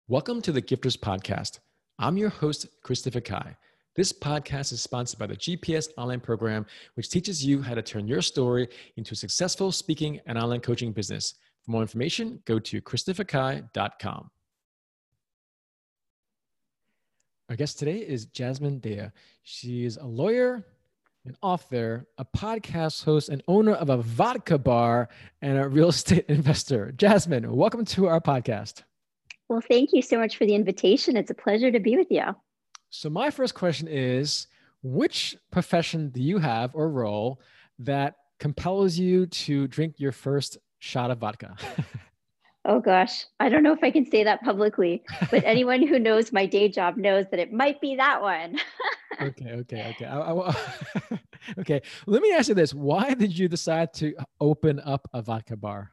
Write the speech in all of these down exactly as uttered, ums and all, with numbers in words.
Welcome to the Gifters Podcast. I'm your host, Christopher Kai. This podcast is sponsored by the G P S Online Program, which teaches you how to turn your story into a successful speaking and online coaching business. For more information, go to christopher kai dot com. Our guest today is Jasmine Daya. She is a lawyer, an author, a podcast host, and owner of a vodka bar, and a real estate investor. Jasmine, welcome to our podcast. Well, thank you so much for the invitation. It's a pleasure to be with you. So my first question is, which profession do you have or role that compels you to drink your first shot of vodka? Oh gosh, I don't know if I can say that publicly, but anyone who knows my day job knows that it might be that one. okay, okay, okay. I, I, okay, let me ask you this. Why did you decide to open up a vodka bar?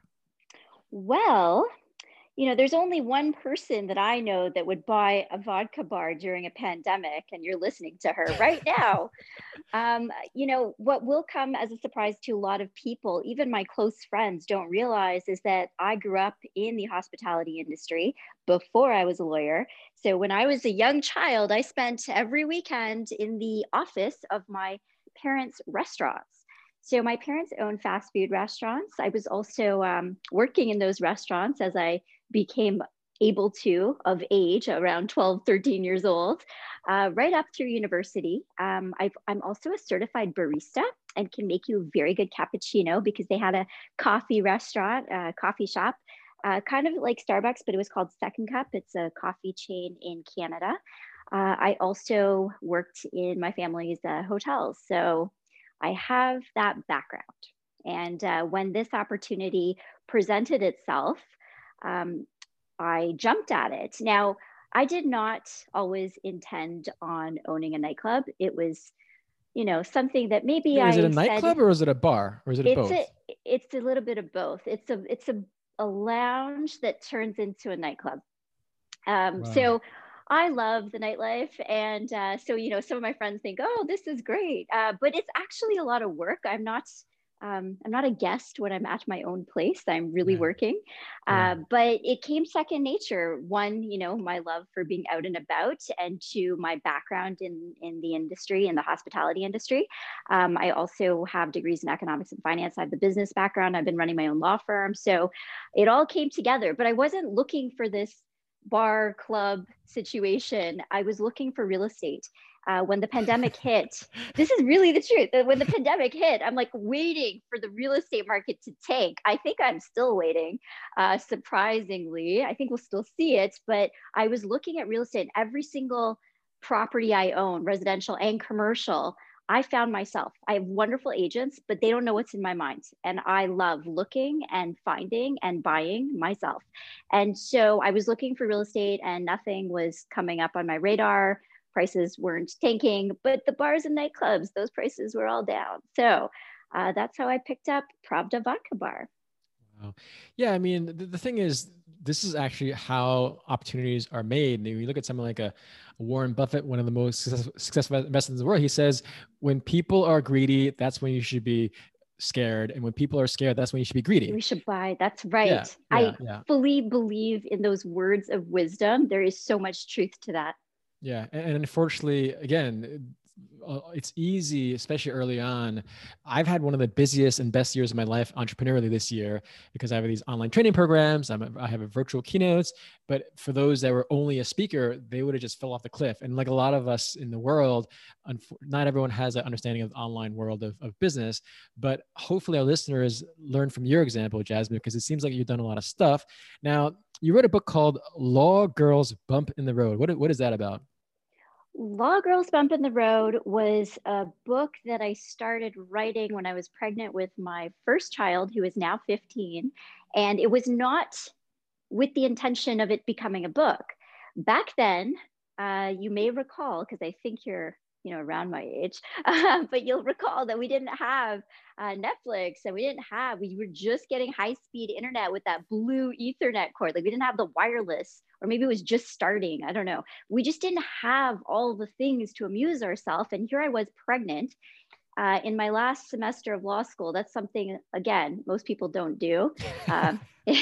Well, you know, there's only one person that I know that would buy a vodka bar during a pandemic, and you're listening to her right now. Um, you know, what will come as a surprise to a lot of people, even my close friends, don't realize is that I grew up in the hospitality industry before I was a lawyer. So when I was a young child, I spent every weekend in the office of my parents' restaurants. So my parents owned fast food restaurants. I was also um, working in those restaurants as I became able to of age around twelve, thirteen years old, uh, right up through university. Um, I've, I'm also a certified barista and can make you a very good cappuccino because they had a coffee restaurant, a coffee shop, uh, kind of like Starbucks, but it was called Second Cup. It's a coffee chain in Canada. Uh, I also worked in my family's uh, hotels. So I have that background. And uh, when this opportunity presented itself, um, I jumped at it. Now, I did not always intend on owning a nightclub. It was, you know, something that maybe Is I it a nightclub said, or is it a bar or is it it's both? a, it's a little bit of both. It's a, it's a, a lounge that turns into a nightclub. Um, Wow. So I love the nightlife. And uh, so, you know, some of my friends think, oh, this is great. Uh, but it's actually a lot of work. I'm not, um, I'm not a guest when I'm at my own place. I'm really Yeah. working. Yeah. Uh, but it came second nature. One, you know, my love for being out and about, and two, my background in, in the industry, in the hospitality industry. Um, I also have degrees in economics and finance. I have the business background. I've been running my own law firm. So it all came together, but I wasn't looking for this bar club situation. I was looking for real estate. Uh, when the pandemic hit, this is really the truth. When the pandemic hit, I'm like waiting for the real estate market to tank. I think I'm still waiting, uh, surprisingly. I think we'll still see it, but I was looking at real estate. Every single property I own, residential and commercial, I found myself. I have wonderful agents, but they don't know what's in my mind. And I love looking and finding and buying myself. And so I was looking for real estate and nothing was coming up on my radar. Prices weren't tanking, but the bars and nightclubs, those prices were all down. So uh, that's how I picked up Pravda Vodka Bar. Wow. Yeah, I mean, the, the thing is, this is actually how opportunities are made. And you look at someone like a, a Warren Buffett, one of the most successful, successful investors in the world. He says, when people are greedy, that's when you should be scared. And when people are scared, that's when you should be greedy. We should buy. That's right. Yeah, yeah, I yeah. fully believe in those words of wisdom. There is so much truth to that. Yeah. And, and unfortunately, again, it's easy, especially early on. I've had one of the busiest and best years of my life entrepreneurially this year because I have these online training programs. I'm a, I have a virtual keynotes, but for those that were only a speaker, they would have just fell off the cliff. And like a lot of us in the world, not everyone has an understanding of the online world of, of business, but hopefully our listeners learn from your example, Jasmine, because it seems like you've done a lot of stuff. Now, you wrote a book called Law Girls Bump in the Road. What, what is that about? Law Girls Bump in the Road was a book that I started writing when I was pregnant with my first child, who is now fifteen. And it was not with the intention of it becoming a book. Back then, uh, you may recall, because I think you're you know, around my age, uh, but you'll recall that we didn't have uh, Netflix and we didn't have, we were just getting high speed internet with that blue Ethernet cord. Like we didn't have the wireless, or maybe it was just starting. I don't know. We just didn't have all the things to amuse ourselves. And here I was pregnant. uh, in my last semester of law school. That's something, again, most people don't do. Um,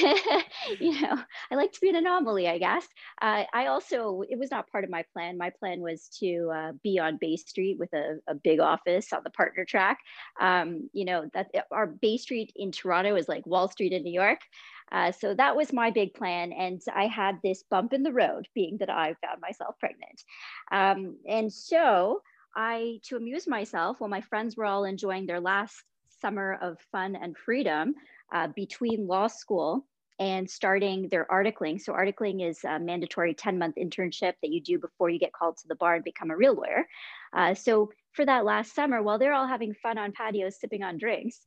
you know, I like to be an anomaly, I guess. Uh, I also, it was not part of my plan. My plan was to uh, be on Bay Street with a, a big office on the partner track. Um, you know, that our Bay Street in Toronto is like Wall Street in New York. Uh, so that was my big plan. And I had this bump in the road, being that I found myself pregnant. Um, and so I, to amuse myself, while my friends were all enjoying their last summer of fun and freedom uh, between law school and starting their articling. So articling is a mandatory ten month internship that you do before you get called to the bar and become a real lawyer. Uh, so for that last summer, while they're all having fun on patios, sipping on drinks,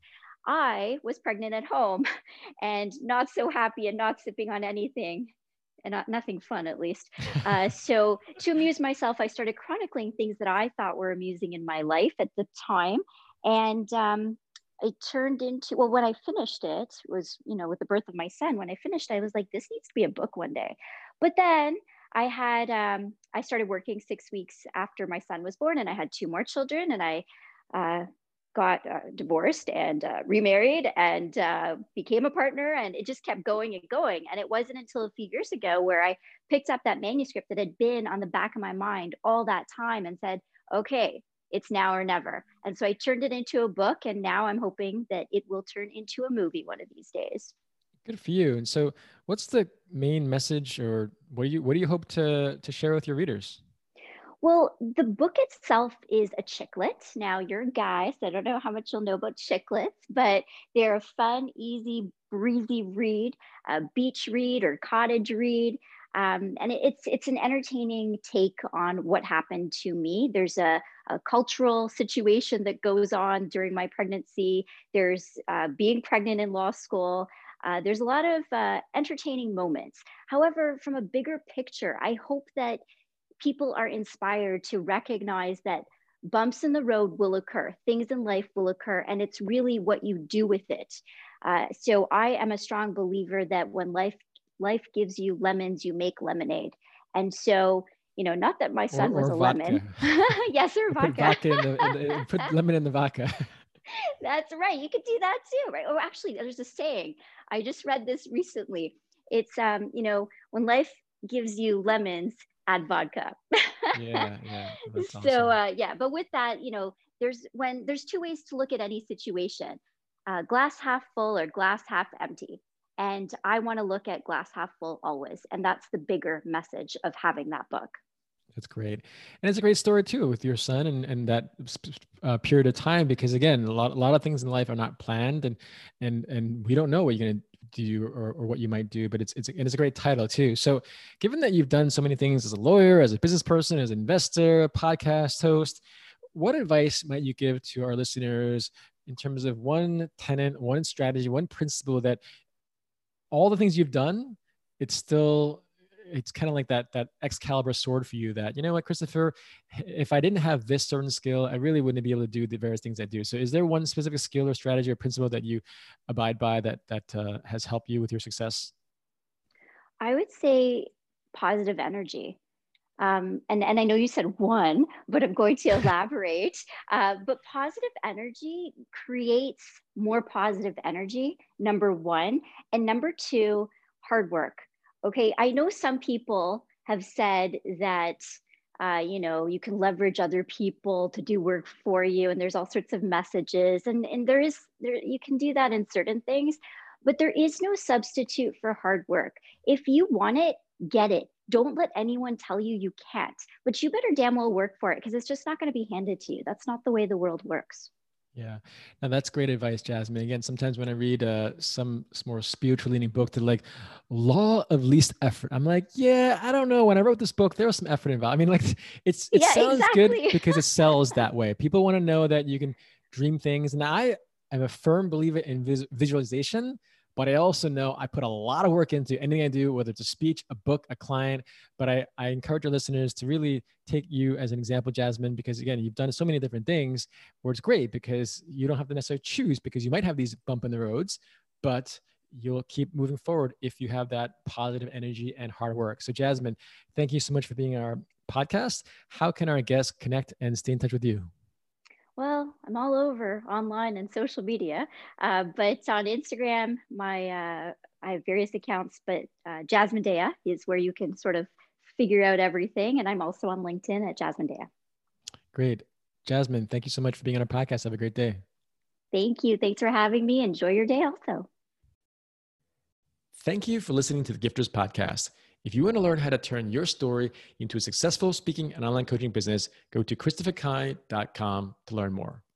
I was pregnant at home and not so happy and not sipping on anything and not, nothing fun, at least. Uh, so to amuse myself, I started chronicling things that I thought were amusing in my life at the time. And um, it turned into, well, when I finished it was, you know, with the birth of my son, when I finished, I was like, this needs to be a book one day. But then I had, um, I started working six weeks after my son was born, and I had two more children, and I uh, got uh, divorced and uh, remarried and uh, became a partner, and it just kept going and going. And it wasn't until a few years ago where I picked up that manuscript that had been on the back of my mind all that time and said, okay, it's now or never. And so I turned it into a book, and now I'm hoping that it will turn into a movie one of these days. Good for you. And so what's the main message, or what do you what do you hope to to share with your readers? Well, the book itself is a chicklet. Now, you're a guy, so I don't know how much you'll know about chiclets, but they're a fun, easy, breezy read, a beach read or cottage read. Um, and it, it's it's an entertaining take on what happened to me. There's a, a cultural situation that goes on during my pregnancy. There's uh, being pregnant in law school. Uh, there's a lot of uh, entertaining moments. However, from a bigger picture, I hope that people are inspired to recognize that bumps in the road will occur, things in life will occur, and it's really what you do with it. Uh, so I am a strong believer that when life life gives you lemons, you make lemonade. And so, you know, not that my Or son was or a vodka. lemon. Yes, or Or put vodka. vodka in the, in the put lemon in the vodka. That's right. You could do that too, right? Or actually, there's a saying. I just read this recently. It's um, you know, when life gives you lemons, add vodka. Yeah, yeah. That's So awesome. uh, yeah, but with that, you know, there's when there's two ways to look at any situation: uh, glass half full or glass half empty. And I want to look at glass half full always, and that's the bigger message of having that book. That's great. And it's a great story too with your son and, and that uh, period of time, because again, a lot, a lot of things in life are not planned, and, and, and we don't know what you're going to do, or, or what you might do, but it's, it's, and it's a great title too. So given that you've done so many things as a lawyer, as a business person, as an investor, podcast host, what advice might you give to our listeners in terms of one tenet, one strategy, one principle that all the things you've done, it's still, it's kind of like that that Excalibur sword for you, that, you know what, Christopher, if I didn't have this certain skill, I really wouldn't be able to do the various things I do. So is there one specific skill or strategy or principle that you abide by that that uh, has helped you with your success? I would say positive energy. Um, and, and I know you said one, but I'm going to elaborate. Uh, but positive energy creates more positive energy, number one. And number two, hard work. Okay, I know some people have said that, uh, you know, you can leverage other people to do work for you, and there's all sorts of messages. And, and there is, there, you can do that in certain things, but there is no substitute for hard work. If you want it, get it. Don't let anyone tell you you can't, but you better damn well work for it, because it's just not going to be handed to you. That's not the way the world works. Yeah. Now that's great advice, Jasmine. Again, sometimes when I read uh, some, some more spiritual leaning book, they're like law of least effort. I'm like, yeah, I don't know. When I wrote this book, there was some effort involved. I mean, like it's, it Yeah, sounds good exactly. because it sells that way. People want to know that you can dream things. And I am a firm believer in vis- visualization, but I also know I put a lot of work into anything I do, whether it's a speech, a book, a client. But I, I encourage our listeners to really take you as an example, Jasmine, because again, you've done so many different things where it's great because you don't have to necessarily choose, because you might have these bump in the roads, but you'll keep moving forward if you have that positive energy and hard work. So Jasmine, thank you so much for being on our podcast. How can our guests connect and stay in touch with you? Well, I'm all over online and social media. Uh, but on Instagram, my uh, I have various accounts, but uh, Jasmine Dea is where you can sort of figure out everything. And I'm also on LinkedIn at Jasmine Dea. Great. Jasmine, thank you so much for being on our podcast. Have a great day. Thank you. Thanks for having me. Enjoy your day also. Thank you for listening to the Gifters Podcast. If you want to learn how to turn your story into a successful speaking and online coaching business, go to christopher kai dot com to learn more.